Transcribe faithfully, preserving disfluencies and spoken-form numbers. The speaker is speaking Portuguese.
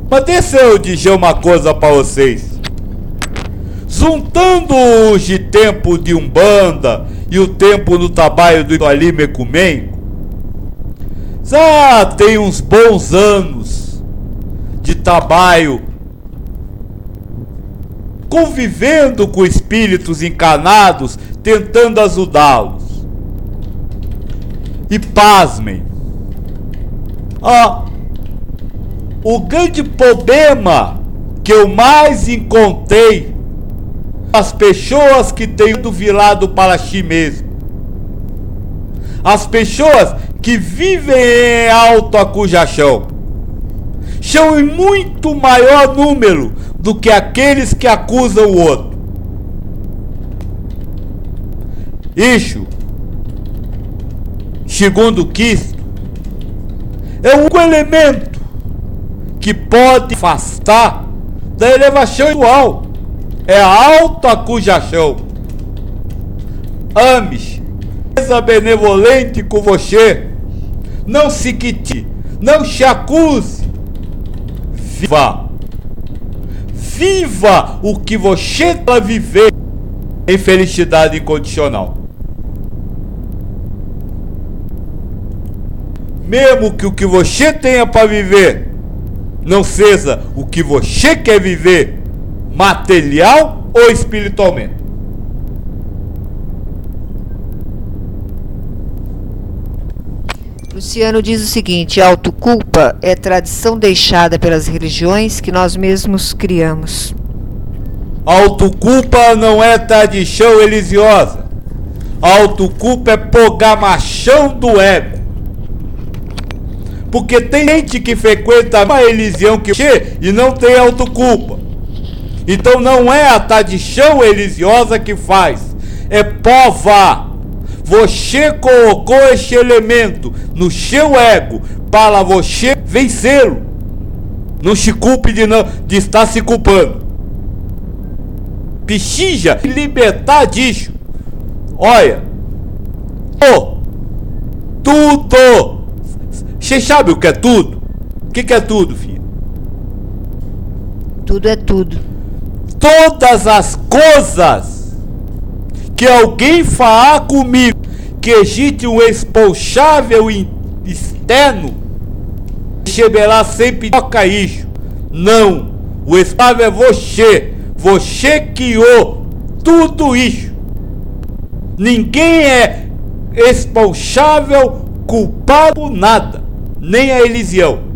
Mas deixa eu dizer uma coisa para vocês. Juntando os de tempo de Umbanda e o tempo no trabalho do ali Mecumenco, já tem uns bons anos de trabalho convivendo com espíritos encarnados, tentando ajudá-los. E pasmem, ah, o grande problema que eu mais encontrei as pessoas que têm virado para si mesmo, as pessoas que vivem em autoacusação, são em muito maior número do que aqueles que acusam o outro. Isso, segundo Cristo, é o único elemento que pode afastar da elevação espiritual. É a autoacusação. Ame-se, seja benevolente com você, não se quite, não se acuse. Viva, viva o que você para viver em felicidade incondicional. Mesmo que o que você tenha para viver não seja o que você quer viver, material ou espiritualmente. Luciano diz o seguinte: a autoculpa é tradição deixada pelas religiões que nós mesmos criamos. A autoculpa não é tradição religiosa. A autoculpa é programação do ego. Porque tem gente que frequenta uma religião que você e não tem autoculpa. Então não é a tradição religiosa que faz, é prova. Você colocou esse elemento no seu ego para você vencê-lo. Não se culpe de, não, de estar se culpando. Precisa libertar disso. Olha, oh, tudo. Você sabe o que é tudo? O que, que é tudo, filho? Tudo é tudo. Todas as coisas que alguém falar comigo que existe um responsável externo, receberá sempre toca isso. Não, o responsável é você. Você criou tudo isso. Ninguém é responsável, culpado por nada, nem a religião.